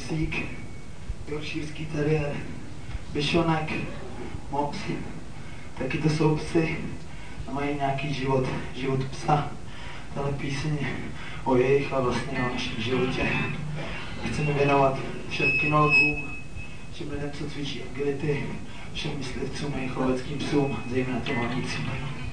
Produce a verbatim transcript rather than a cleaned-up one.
psík, yorkshireský teriér, bišonek, mops, taky to jsou psy a mají nějaký život, život psa. Tahle píseň o jejich a vlastně o našem životě. Chceme věnovat všem kinologům, všem lidem, co cvičí agility, všem myslivcům a jejich loveckým psům, zejména těm hornícím.